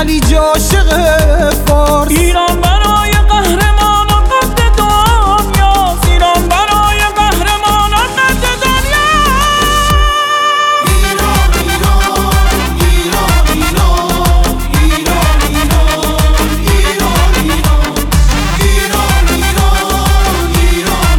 خلیج عاشق فارس. ایران برای قهرمان و قد دنیاست، ایران برای قهرمان و قد دنیاست. ایران ایران ایران ایران ایران ایران ایران ایران ایران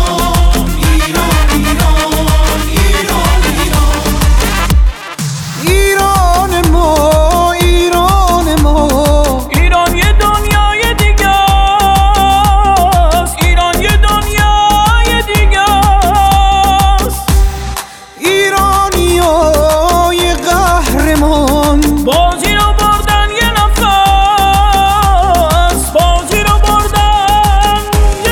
ایران ایران ایران ایران ایران ایران ما، ایران ما. ایران یه دنیای دیگه است، ایران یه دنیای دیگه است. ایرانیای قهرمان بازی رو بردن یه نفس، بازی رو بردن یه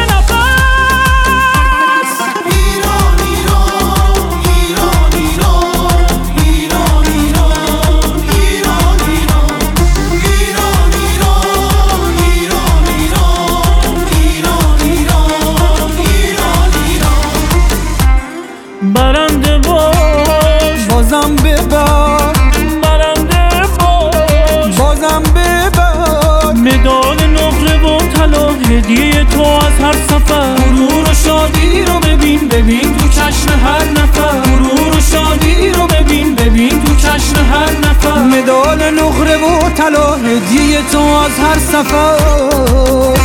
نفس. ایران ایران ایران ایران ایران ایران ایران ایران ایران ایران ایران ایران ایران ایران. برنده باش بازم ببر، برنده باش بازم ببر. مدال نقره و طلا هدیه تو از هر سفر. غرور و شادی رو ببین، ببین تو چشم هر نفر. غرور و شادی رو ببین، ببین تو چشم هر نفر. مدال نقره و طلا هدیه تو از هر سفر.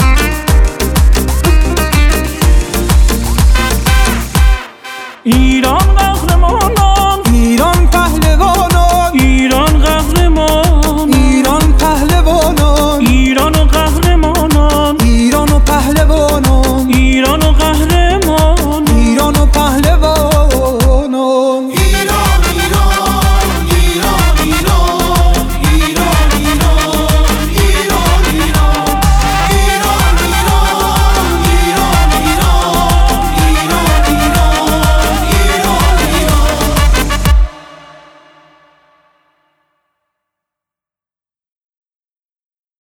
ایران